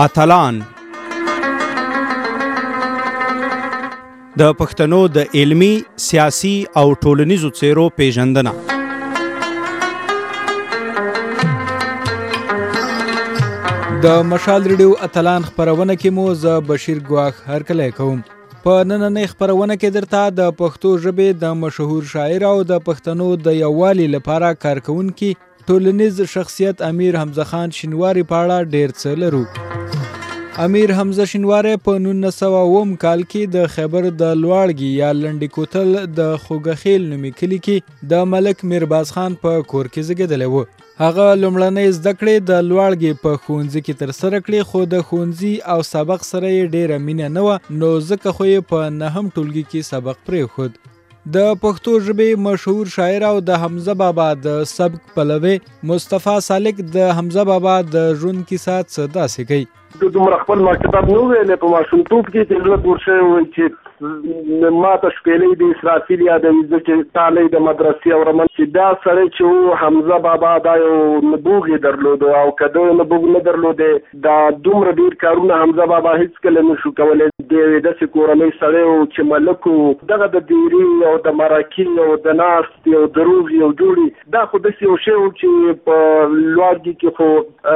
اتلان د پښتنو د علمی، سیاسي او ټولنیزو څیرو پیژندنه. د مشال ریډیو اتلان خپرونه کې مو زه بشیر ګواښ هرکلی کوم. په نننۍ خپرونه کې درته د پښتو ژبې د مشهور شاعر او د پښتنو د یووالي لپاره کارکوونکي ټولنیز شخصیت امیر حمزه خان شینواري په اړه ډېر څه لرو. امیر حمزه شینواری په 1900 کال کې د خیبر د لواړګي یا لنډي کوتل د خوګخیل نومي کلي کې د ملک میرباز خان په کور کې زیږېدلی و. هغه لومړنۍ زده کړې د لواړګي په ښوونځي کې ترسره کړې، خو د ښوونځي او سبق سره یې ډېره مینه نه وه، نو ځکه خو یې په 9 ټولګي کې سبق پرېښود. د پښتو ژبې مشهور شاعر او د حمزه بابا د سبک پلوی مصطفی سالک د حمزه بابا د ژوند کیسه څه داسې کوي. دومره خپل ما کتاب نه ویلې په ماشومتوب کې چې زړه پور شوی وای چې ما ته شپېلې د اسرافیل یادوي، زه چې تالی د مدرسې اورم چې دا سړی چې و حمزه بابا دا یو نبوغ یې درلود، او که ده نبوغ نه درلودی دا دومره ډېر کارونه حمزه بابا هېڅکله نه شو کولی. د یوې داسې کورنۍ سړی و چې ملک و، دغه د دیري او د مرکي او د ناستې او د روغې او جوړې دا خو داسې یو شی و چې په لواړګي کې خو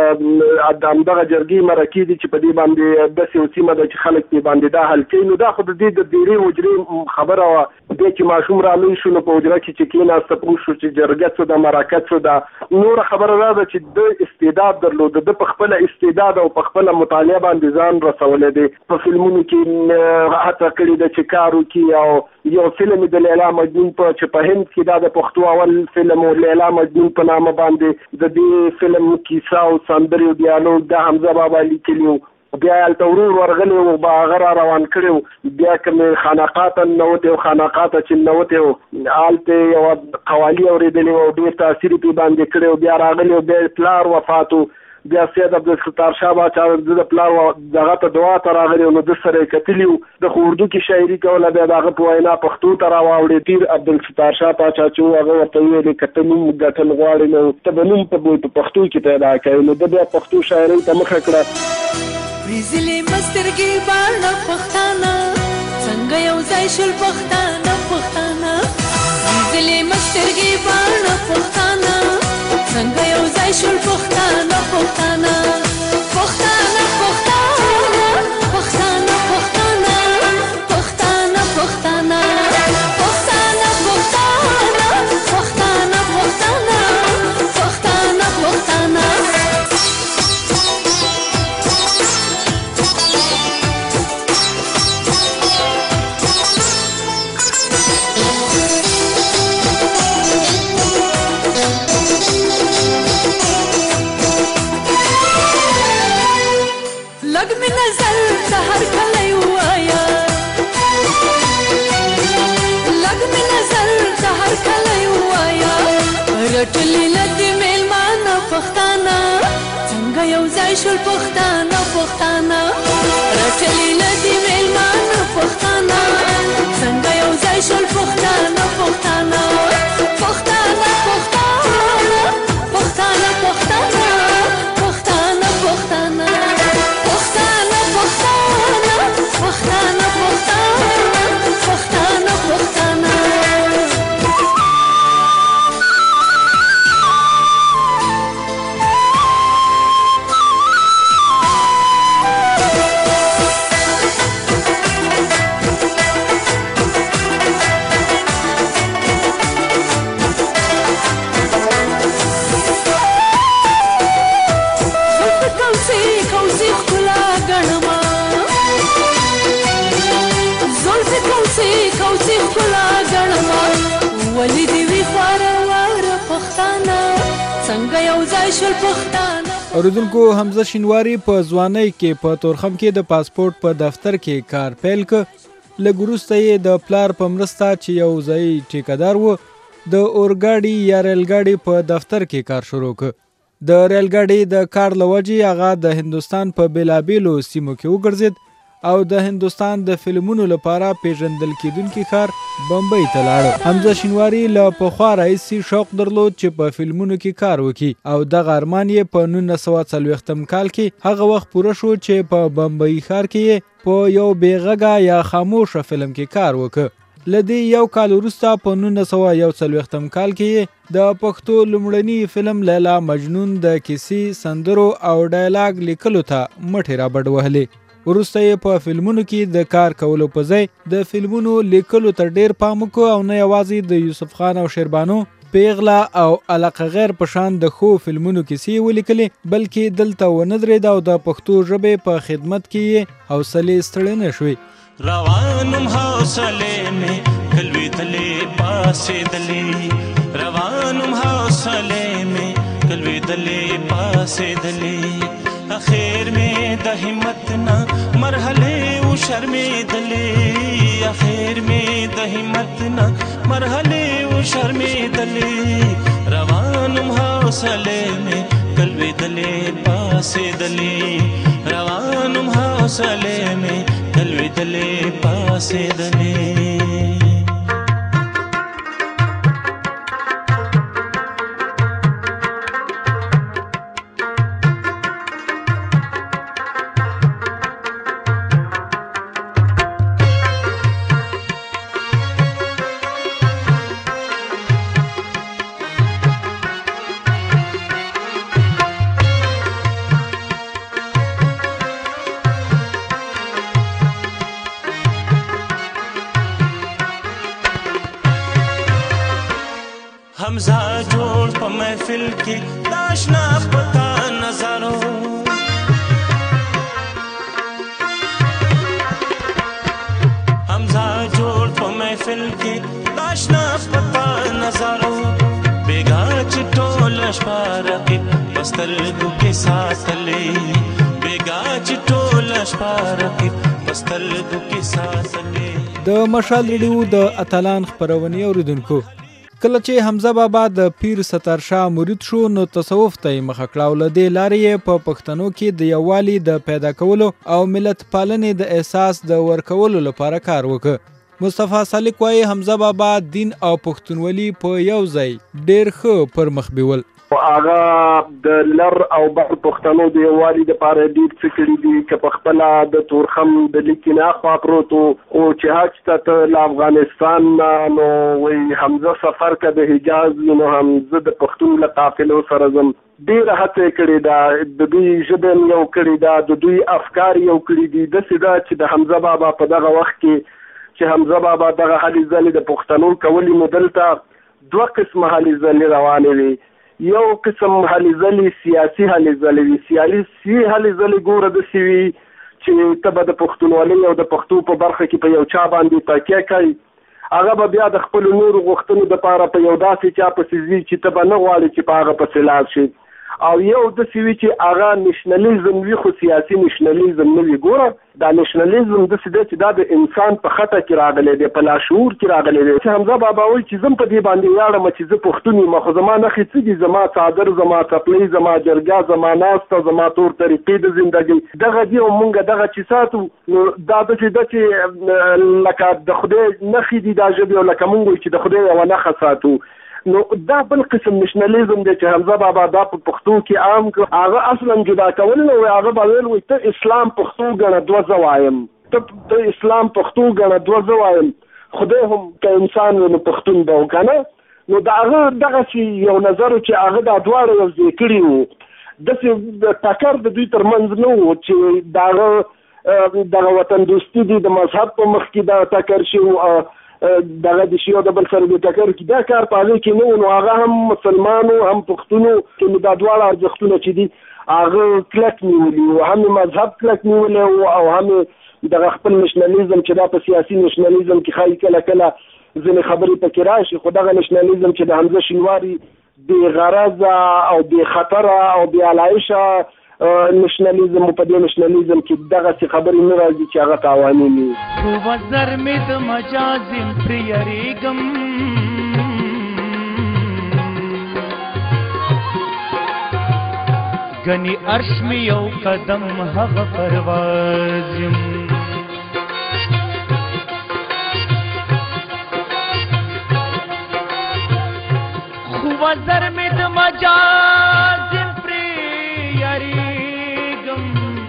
همدغه جرګې مرکې دي چې په دې باندې داسې یو سیمه ده چې خلک پرې باندې دا حل کوي. نو دا خو د دې د دیرې حجرې خبره وه. بیا چې ماشوم رالوی شو نو په حجره کې چې کېناسته پوه شو چې جرګه څه ده، مرکه څه ده. نوره خبره دا ده چې د استعداد درلود، د په خپله استعداد او په خپله مطالعه باندې ځان رسولی دی. په فلمونو کې هڅه کړې ده چې کار وکړي، او یو فلم د لیلا مجنون په چې په هند کې دا د پښتو اول فلم و لیلا مجنون په نامه باندې د دې فلم کیسه او سندرې او ډیالوګ د حمزه بابا لیکلي و. بیا هلته ورور ورغلی و، به هغه را روان کړی و. بیا که مې خانقاه ته ننوتی و، خانقاه ته چې ننوتی و هلته یوه قوالي اورېدلې و او ډېر تاثیر یې پرې باندې کړی و. بیا راغلی و، بیا پلار وفات و، بیا سید عبدالستار شاه باچا د پلار دغه ته دعا ته راغلی و، نو ده سره یې کتلي و. د خو اردو کې شاعري کوله، بیا د هغه په وینا پښتو ته راواوړې. پیر عبدالستار شاه باچا چې و هغه ورته ویلې که ته نوم ګټل غواړې نو ته به نوم په پښتو کې پیدا کوې. نو ده بیا پښتو شاعرۍ ته مخه کړه. ریزلې مسترګې باڼه پښتانه څنګه یو ځای شول پښتانه پښتانه، ریزلې مسترګې باڼه پښتانه څنګه یو ځای شول پښتانه پښتانه پښتانه پښتانه پښتانه پښتانه پښتانه پښتانه پښتانه پښتانه پښتانه پښتانه پښتانه. لګ می نظر سحر کلی وایا، لګ می نظر سحر کلی وایا، رټلی لدی میلمانه پښتانه څنګه یو ځای شول پښتانه پښتانه، رټلی لدی میلمانه پښتانه څنګه یو ځای شول پښتانه پښتانه پښتانه پښتانه پښتانه پښتانه پښتانه پښتانه پښتانه پښتانه پښتانه. ولی دی وی خواره واره پښتانه څنګه یو ځای شول پښتانه. اوریدونکو، حمزه شینواری په ځوانۍ کې په تورخم کې د پاسپورت په دفتر کې کار پیل کړ. لږ وروسته یې د پلار په مرسته چې یو ځایي ټیکهدار و د اورګاډي یا ریلګاډي په دفتر کې کار شروع کړ. د ریلګاډي د کار له وجې هغه د هندوستان په بېلابېلو سیمو کې وګرځېد او د هندوستان د فلمونو لپاره پیژندل کیدونکي ښار بمبئی ته لاړ. حمزه شینواری له پخوا راهیسې شوق درلود چې په فلمونو کې کار وکړي او دغه ارمان یې په 1940 کال کې هغه وخت پوره شو چې په بمبئی ښار کې په یو بېغږه یا خاموشه فلم کې کار وکړ. لدې یو کال وروسته په 1941 کال کې د پښتو لومړني فلم لیلا مجنون د کیسې، سندرو او ډایلاګ لیکلو ته مټې رابډ وهلې. وروسته یې په فلمونو کې د کار کولو په ځای د فلمونو لیکلو ته ډیر پام وکړ او نه یوازې د یوسف خان او شیربانو، پیغله او علاقه غیر په شان د ښو فلمونو کیسې ولیکلې، بلکې دلته ونه درېد او د پښتو ژبې په خدمت کې یې حوصلې ستړې نه شوې. روانم حوصله میں کلوی دلے پاسے دلے، روانم حوصله میں کلوی دلے پاسے دلے، اخیر میں د ہمت نہ مرحلے او شرمے دلے، اخیر میں د ہمت نہ مرحلے او شرمے دلے، روانم حوصله میں کلوی دلے پاسے دلے، روانم حوصله میں کلوی دلے پاسے دلے. حمزہ جوڑ پا محفل کی داشنا پتا نظارو، حمزہ جوڑ پا محفل کی داشنا پتا نظارو، بیگا چٹول اشپارقی بسترگو کے ساتھ لے، بیگا چٹول اشپارقی بسترگو کے ساتھ لے. د مشال ریډیو د اتلان خپرونې اوریدونکو، کله چې حمزه بابا د پیر ستار شاه مرید شو نو تصوف ته یې مخه کړه او له دې لارې یې په پښتنو کې د یووالي د پیدا کولو او ملت پالنې د احساس د ورکولو لپاره کار وکړ. مصطفی سالک وایي حمزه بابا دین او پښتونولي په یو ځای ډېر ښه پر مخ بیول. هغه د لر او بر پښتنو د یووالي دپاره ډېر څه کړي دي، که په خپله د تورخم د لیکې نه خوا پروت و او چې حج ته له افغانستان نه نو وایي حمزه سفر که د حجاز وي نو حمزه د پښتون له قافلو سره ځم. ډېره هڅه یې کړې ده، د دوی ژبه یې یو کړې ده، د دوی افکار یو کړي دي. داسې ده چې د حمزه بابا په دغه وخت کې چې حمزه بابا دغه هلې ځلې د پښتنو کولې نو دلته 2 قسمه هلې ځلې روانې وي. یو قسم هلې ځلې سیاسي هلې ځلې وي، سیاسي هلې ځلې ګوره داسې وي چې ته به د پښتونولۍ او د پښتو په برخه کې په یو چا باندې تکیه کوي، هغه به بیا د خپلو نورو غوښتنو دپاره په یو داسې چا پسې ځي چې ته به نه غواړې چې په هغه پسې لاړ شي. او یو داسې وي چې هغه نشنلیزم وي خو سیاسي نشنلیزم نه وي. ګوره دا نشنلیزم داسې دی چې دا د انسان په خطه کې راغلی دی، په لاشعور کې راغلی دی. چې حمزه بابا وایي چې زه په دې باندې ویاړم چې زه پښتون یم، خو زما نښې څه دي؟ زما څادر، زما څپلۍ، زما جرګه، زما ناسته، زما طور طریقې د زندګۍ دغه دي او مونږ دغه چې ساتو. نو دا داسې ده چې لکه د خدای نښې دي دا ژبې او لکه مونږ وایو چې د خدای یوه نښه ساتو. نو دا بل قسم نشنلیزم دی چې حمزه بابا دا په پښتو کې عام کړ. هغه اصلا جدا کول نه وایي، هغه به ویل وایي ته اسلام پښتو ګڼه 2 زه وایم، ته اسلام پښتو ګڼه 2 زه وایم، خدای هم که انسان وي نو پښتون به و که نه. نو د هغه دغسې یو نظر چې هغه دا دواړه یو ځای کړي وو. داسې ټکر د دوی تر منځ نه و چې د هغه دغه وطن دوستي دي د مذهب په مخ کې دا ټکر شي دغه د شیو د بل سره د ټکر کې دا کار په هغې کې نه و. نو هغه هم مسلمانو هم پښتونو کې دا دواړه ارزښتونه چې دي هغه کلک نیولي وو، هم مذهب کلک نیولی وو او هم دغه خپل نشنلیزم چې دا په سیاسي نشنلیزم کې ښایي کله کله ځینې خبرې پکې راشي، خو دغه نشنلیزم چې د حمزه شینواري بې غرضه او بې خطره او بې علایشه نشنلیزم په دې نشنلیزم کې دغسې خبرې نه راځي چې هغه تاواني وي. وزر مې د مجازم پرې یریږم، ګنې عرش مې یو قدم هغه پرواز یم، وزر می د مجازم پری یریګم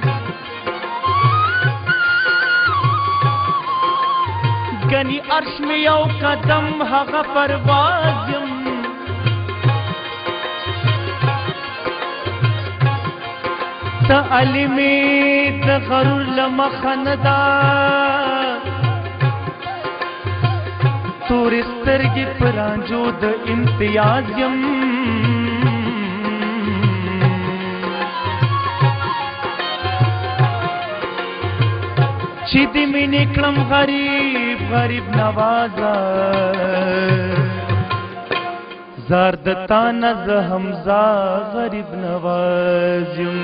گنی عرش می یو قدم هغه پرواز یم ته علمي د غرور لمخندا تور سترګې پرانجو د امتیاز یم چې دې مینې کړم غریب غریب نوازا زار د تانه زه حمزه غریب نواز یم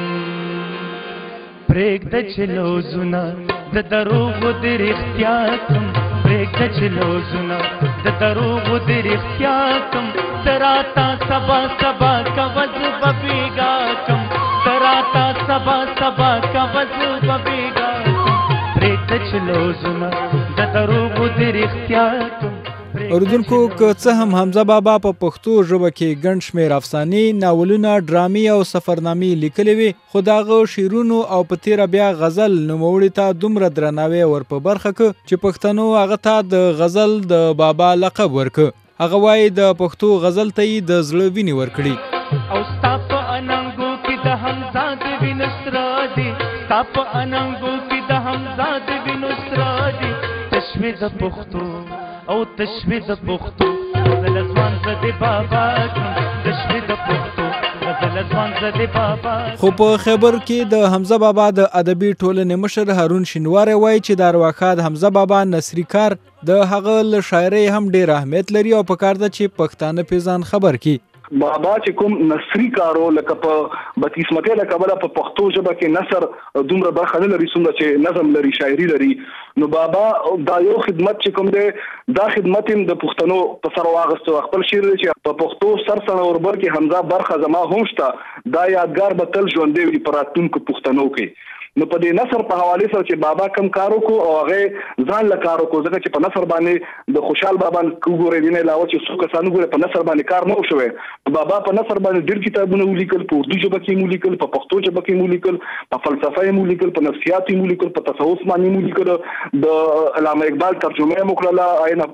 پرېږده چې لوزونه د دروغو د رښتیا کم پرېږده چې لوزونه د دروغو د رښتیا کم ته راته سبا سبا کوه زه به بېګا کم ته راته سبا سبا کوه زه به بېګا کم پرېږده چې لوزونه د دروغو د رښتیا کم اوریدونکو که څه هم حمزه بابا په پښتو ژبه کې ګڼ شمېر افسانې ناولونه ډرامې او سفرنامې لیکلې وې خو د هغه شعرونو او په تېره بیا غزل نوموړي ته دومره درناوی ور په برخه که چې پښتنو هغه ته د غزل د بابا لقب ورکه هغه وایي د پښتو غزل ته یې د زړه وینې ورکړي او ستا په اننګو کې د حمزه د وینو سره دي ستا په اننګو کې د حمزه د وینو سره دي تشوي د پښتو او تشوي د پښتو غزل ځوان زده بابا تشوي د پښتو غزل ځوان زده بابا خو په خیبر کې د حمزه بابا د ادبي ټولنې مشر هارون شینواری وایي چې د ارواښاد حمزه بابا نثري کار د هغه له شاعرۍ هم ډېر اهمیت لري او پکار ده چې پښتانه پې ځان خبر کړي بابا چې کوم نثري کارو لکه په بدقسمتۍ له کبله په پښتو ژبه کې نثر دومره برخه نه لري څومره چې نظم لري شاعري لري نو بابا دا یو خدمت چې کوم دی دا خدمت هم د پښتنو په سر واغستو خپل شعر دی چې په پښتو سرسره وربر کې حمزه برخه زما هم شته دا یادګار به تل ژوندی وي په راتلونکو پښتنو کې نو په دې نثر په حواله سره چې بابا کم کارو کو او هغه ځان له کارو کو ځکه چې په نثر باندې د خوشحال بابا کوګورې دینه علاوه چې څو کسانو ګوره په نثر باندې کار نه وشوي بابا په نثر باندې ډېر کتابونه ولیکل په اردو ژبه کې ولیکل په پښتو ژبه کې ولیکل په فلسفه کې ولیکل په نفسیات کې ولیکل په تصوف باندې ولیکل د علامه اقبال ترجمه وکړه عین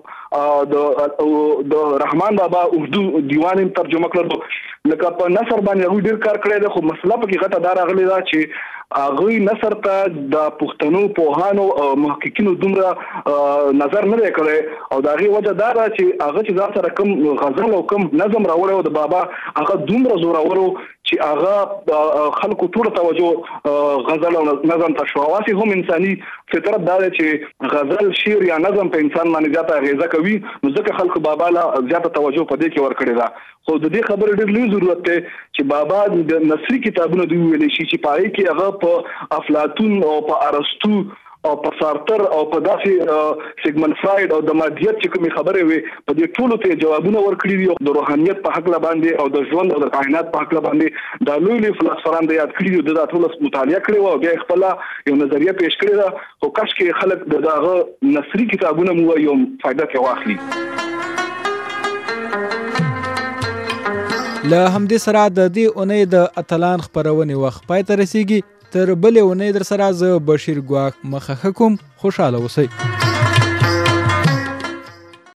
د رحمان بابا اردو دیوان ترجمه کړل لکه په نثر باندې ډېر کار کړی دی خو مسله پکې غټه دا راغلی ده چې هغه نثر ته د پښتنو پوهانو او محققینو دومره نظر نه دی کړی او د هغې وجه دا ده چې هغه چې ځان سره کوم غزل او کوم نظم راوړی و د بابا هغه دومره زورور و چې هغه خلکو ټوله توجه غزل او نظم ته شوه واسې هم انساني فطرت دا دی چې غزل شعر یا نظم په انسان باندې زیاته اغېزه کوي نو ځکه خلکو بابا له زیاته توجه په دې کې ورکړې ده خو د دې خبرې ډېر لوی ضرورت دی چې بابا د نثري کتابونه دوی ویلی شي چې په هغې کې هغه په افلاطون او په ارسطو او په سارتر او په داسې سیګمنډ فرایډ او د مادیت چې کومې خبرې وي په دې ټولو ته جوابونه ورکړي دي د روحانیت په هکله باندې او د ژوند او د کائنات په هکله باندې دا لوی لوی فلسفران د یاد کړي دي دا ټول مطالعه کړي او بیا خپل یو نظریه پیش کړې ده خو کاش کې خلک دغه نثري کتابونه مو یو فائدہ کې واخلي له همدې سره د دې اونۍ د اتلان خپرونې وخت پای ته رسیږي تر بلې اونۍ در سره زه بشیر ګواښ مخه ښه کوم خوشحاله اوسئ